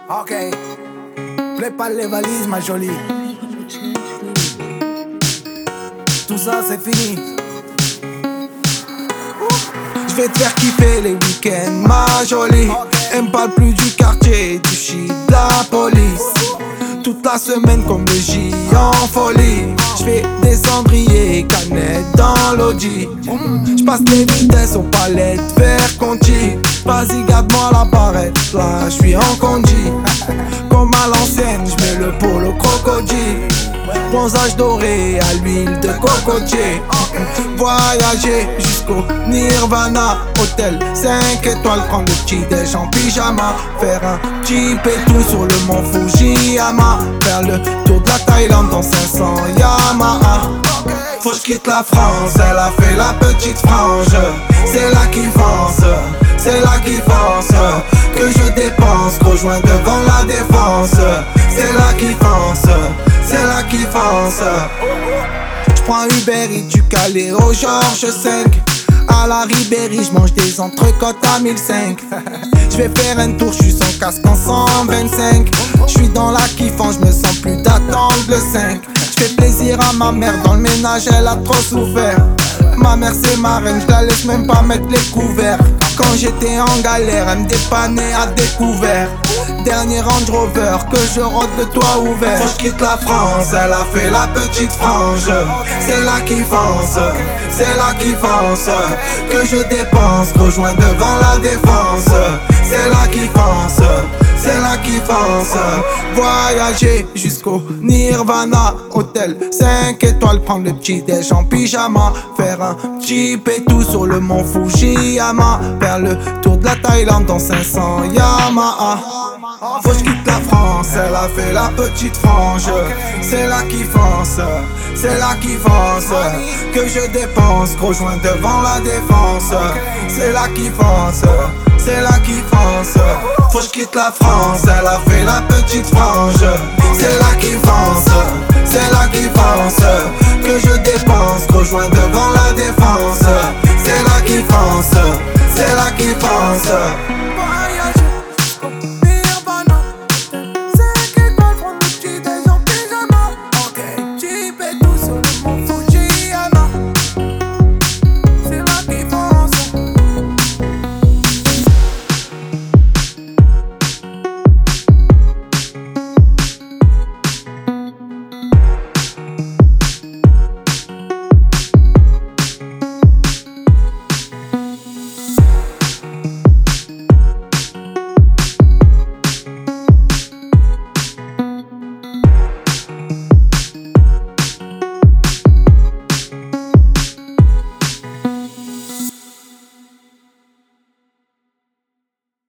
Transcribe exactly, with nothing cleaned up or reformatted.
Ok, prépare les valises ma jolie. Tout ça c'est fini. Je vais te faire kiffer les week-ends ma jolie. Elle me parle plus du quartier, du shit, de la police. Toute la semaine comme le J en folie. J'fais des cendriers, canettes dans l'audi. J'passe les vitesses aux palettes, vers Conti. Vas-y garde-moi la barrette, là j'suis en condi. Comme à l'ancienne, j'mets le polo crocodile. Bronzage doré à l'huile de cocotier. Voyager jusqu'au Nirvana. Hôtel cinq étoiles, prendre le petit déj en pyjama. Faire un jeep et tout sur le mont Fujiyama. Faire le tour de la Thaïlande dans cinq cents Yamaha. Faut que j'quitte la France, elle a fait la petite frange. C'est là qui fonce, c'est là qui fonce. Que je dépense, rejoins devant la défense. C'est là qui fonce, c'est là qui fonce. J'prends Uber Eats du Calais au Georges cinq. À la Ribéry, j'mange des entrecôtes à mille cinq. J'vais faire un tour, j'suis sans casque en cent vingt-cinq. J'suis dans la kiffance, j'me sens plus d'attendre le cinq. J'fais plaisir à ma mère, dans le ménage elle a trop souffert. Ma mère c'est ma reine, j'la laisse même pas mettre les couverts. Quand j'étais en galère, elle me dépannait à découvert. Dernier Range Rover, que je rentre le toit ouvert. Faut que j'quitte la France, elle a fait la petite frange. C'est là qui fonce, c'est là qui fonce. Que je dépense, rejoins devant la défense. C'est là qui fonce, c'est là qui fonce. Voyager jusqu'au Nirvana. Hôtel cinq étoiles, prendre le petit déj en pyjama. Faire un jeep et tout sur le mont Fujiyama. Faire le tour de la Thaïlande dans cinq cents Yamaha. Faut que j'quitte la France, elle a fait la petite frange. C'est là qui fonce, c'est là qui fonce. Que je dépense, rejoins devant la défense. C'est là qui fonce, c'est là qui fonce. Faut que j'quitte la France, elle a fait la petite frange. C'est là qui fonce, c'est là qui fonce. Que je dépense, rejoins devant la défense. C'est là qui fonce, c'est là qui fonce.